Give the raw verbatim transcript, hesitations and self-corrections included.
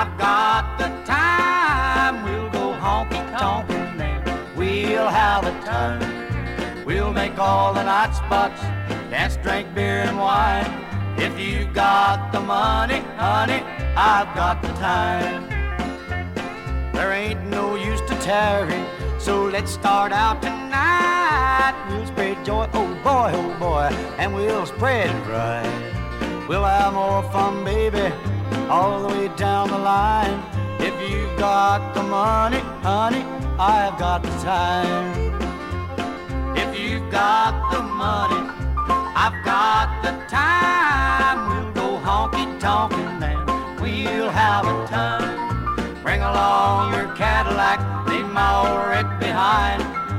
I've got the time. We'll go honky-tonkin' and we'll have a time. We'll make all the night spots, dance, drink beer and wine. If you've got the money, honey, I've got the time. There ain't no use to tarry, so let's start out tonight. We'll spread joy, oh boy, oh boy, and we'll spread it right. We'll have more fun, baby, all the way down the line. If you've got the money, honey, I've got the time.